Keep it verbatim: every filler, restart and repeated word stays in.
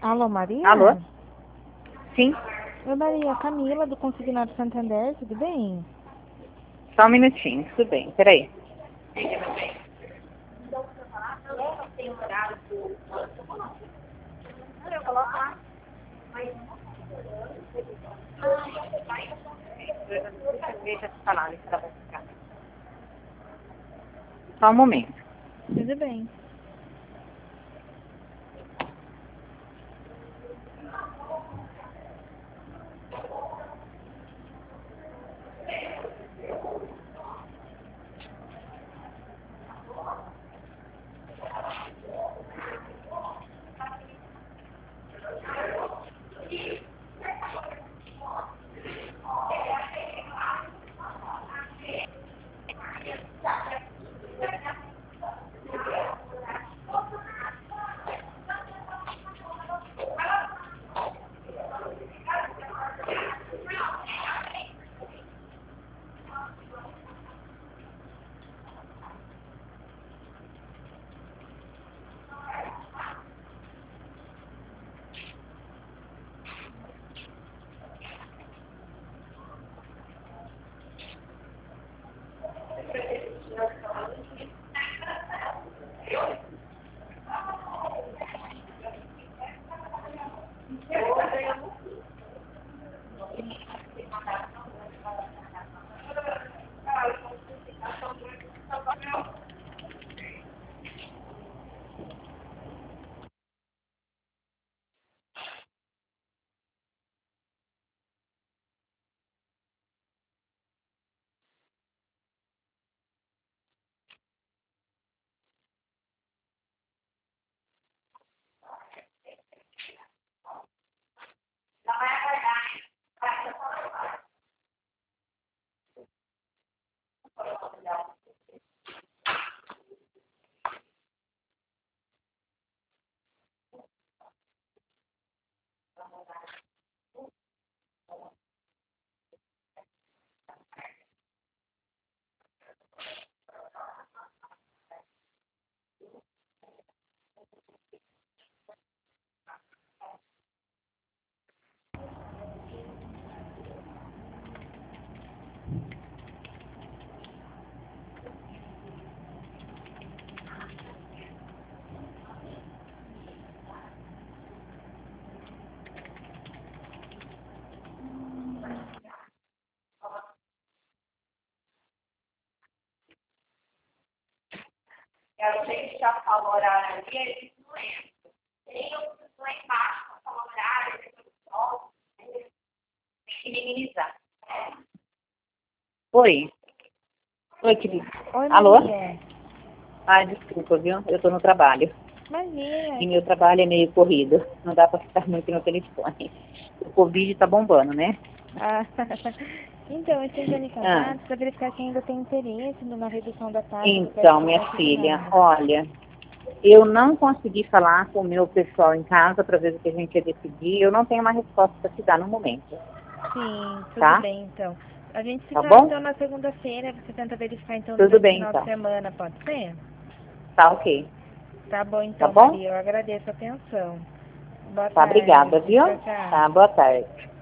Alô, Maria? Alô? Sim, Oi, Maria. Camila, do Consignado Santander, tudo bem? só um minutinho, tudo bem, peraí. Deixa eu falar, deixa ela ficar. Só um momento. Tudo bem. Eu sei que já falou horário ali, eles não entram. Tem outros lá embaixo para falar horário, depois do sol, tem que minimizar. Oi. Oi, querida. Oi, Alô? Maria. Ah, desculpa, viu? Eu tô no trabalho. Maria. E meu trabalho é meio corrido. Não dá pra ficar muito no telefone. O Covid tá bombando, né? Ah, então, eu estou entrando em Ah, contato para verificar se ainda tem interesse numa redução da taxa do então, crédito minha filha, consignado. olha, eu não consegui falar com o meu pessoal em casa para ver o que a gente ia decidir. Eu não tenho uma resposta para te dar no momento, Sim, tudo tá? bem, então. A gente se Tá fala, bom? então, na segunda-feira. Você tenta verificar, então, Tudo durante o bem, final de então. semana, pode ser? Tá ok. Tá bom, Tá então, bom? Maria. Eu agradeço a atenção. Boa Tá, tarde. obrigada, viu? Tchau, tchau. Tá, boa tarde.